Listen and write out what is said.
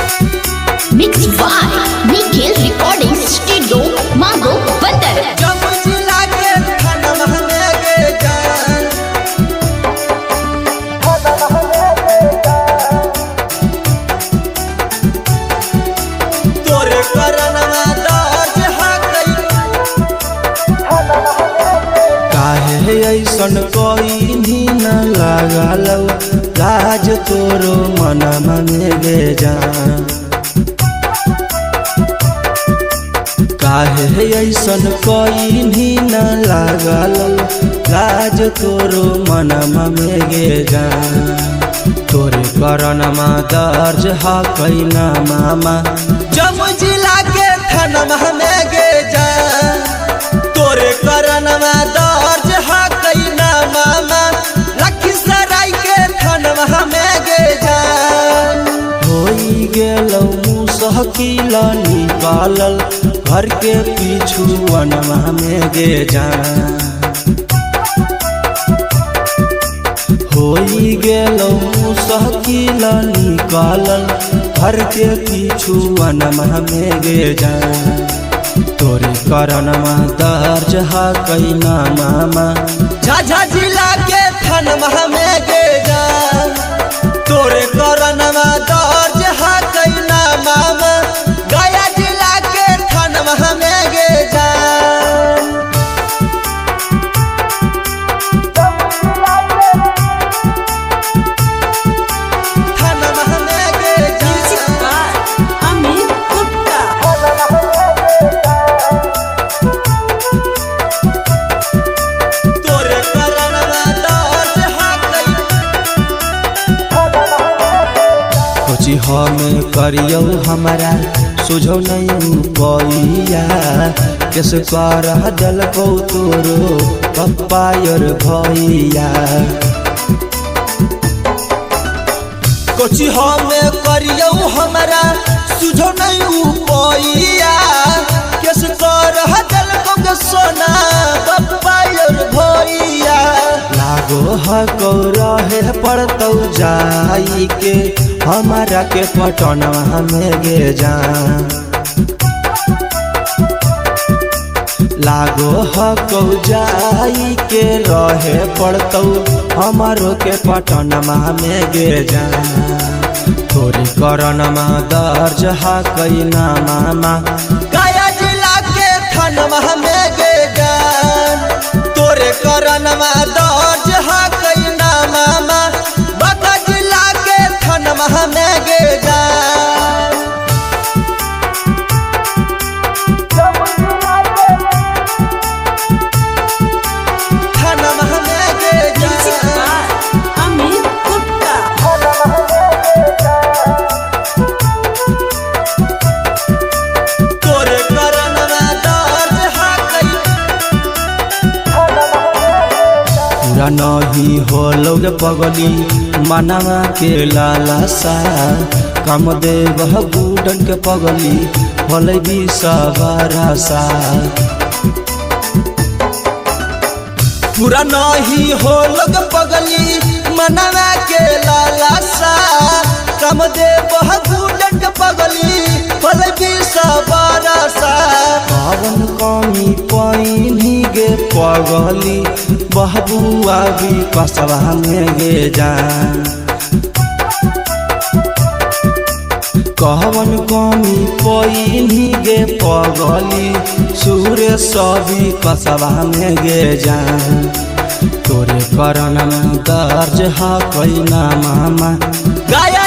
Mixed by Nikhil Recording Studio, Mago Badar. ऐसन कोई भी न लागल लाज तोरो मनमा में गे जान। काहे ऐसन कोई भी न लागल लाज तोरो मनमा में गे जान। तोरे करनमा दर्ज हा कैना मामा जम जिला के थानमा में गे जान। तोरे करनमा दर्ज हा कैना मामा लखीसराय के थानमा में गे जान। होई गेलौ मुसहकिल निकालल घर के पिछुअनमा में गे जान। होई गेलौ मुसहकिल निकालल घर के पिछुअनमा में गे जान। तोरे करनमा दर्ज हा कैना मामा झाझा जिला के थानमा में गे जान। तोरे करनमा दर्ज हा कैना मामा गया जिला के थानमा में गे जान। थानमा में गे जान। अमित गुप्ता। हमें करियो हमारा सुझो नहीं पैया किस कर दल को तोरो पप्पायर भैया। कोची हमें करियो हमारा सुझो नहीं पैया किस कर दल को सोना पप्पायर भैया। लागो हको रहे पड़तौ जाई के हमारा के पटनवा में गे जान। लागो हको जाई के रहे पड़तौ हमारो के पटनवा में गे जान। तोरी करनमा दर्ज हा कैना मामा गया जिला के थानमा में गे जान। तोरे करनमा दर्ज हा कैना मामा बका जिला के थानमा में गे जान। थानमा में गे जान। अमित गुप्ता। तोरे करनमा दर्ज हा पूरा नहीं हो लोग पगली मनवा के लालसा काम देव बूढ़न के पगली होले भी सवारसा। पूरा नहीं हो लोग पगली मनवा के लालसा काम देव बूढ़न के पगली होले भी सवारसा। पावन कमी पैनी गे पगली बहबुआ भी पसवा में गे जान। कहवन कमी पैनी गे पगली सूर्य सभी कसवा में गे जान। तोरे करनमा दर्ज हा कैना मामा गया